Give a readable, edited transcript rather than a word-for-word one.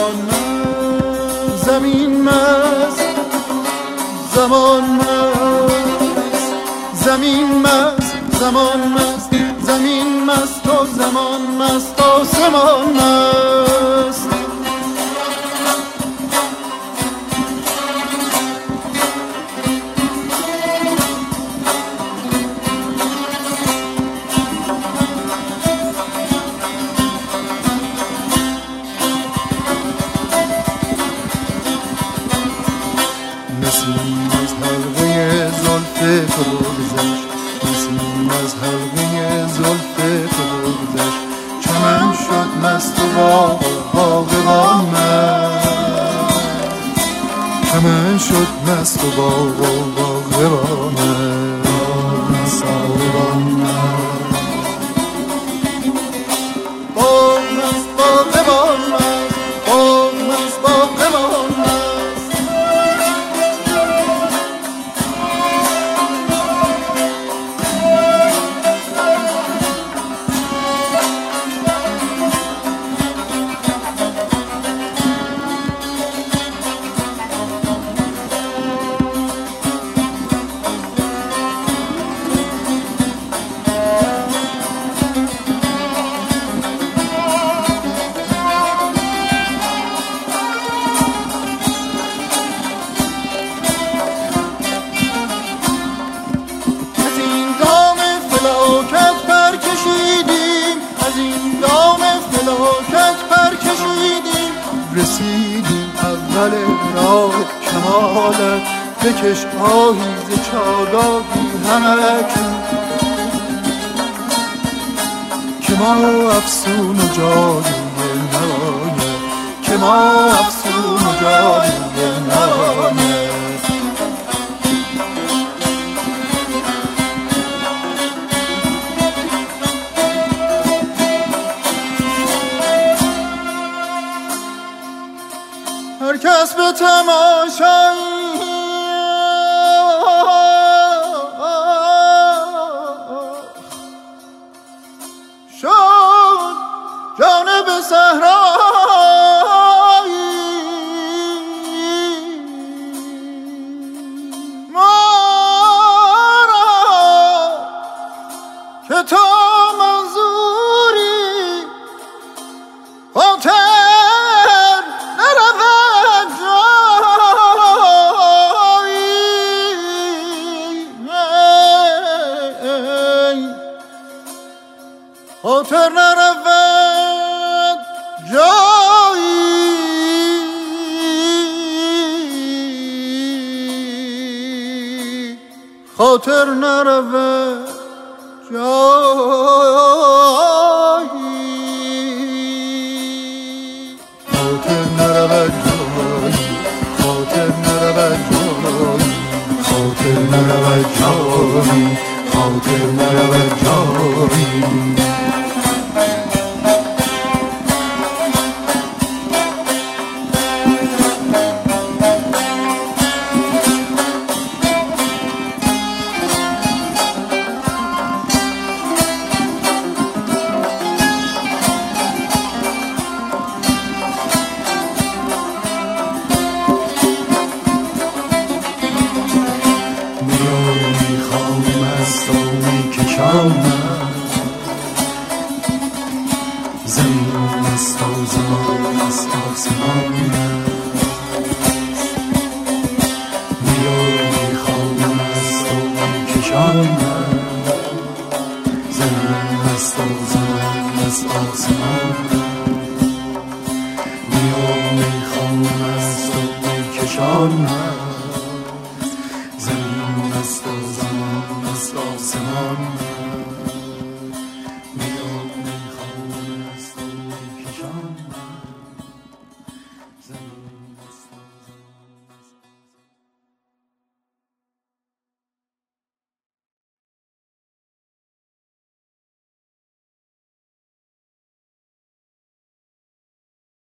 زمان مست، زمین مست، زمان مست، زمین مست، زمان مست، زمین مست و زمان مست، آسمان مست. نسیم از حلقه زلف تو گذشت، نسیم از حلقه زلف تو گذشت، چمن شد مست و باغبان مست، چمن شد مست و باغبان مست، باغبان مست، باغ مست، باغبان مست، باغ مست، باغبان مست. رسیدیم اول راه کمالت، بکش آهی ز چالاکی همکنون، که ما افسون و جادوی نوایه، که ما افسون و جادوی نوایه. هر کس به تماشایی شد جانب صحرایی، ما را که تو منظوری خاطر خاطر نرود جایی، خاطر نرود جایی، خاطر نرود جایی، خاطر نرود جایی، خاطر نرود جایی، خاطر نرود جایی. زمین است و زمان است آسمان میای خانم است و میکشان زمین است و زمان است آسمان میای خانم است و میکشان زمین است و زمان است آسمان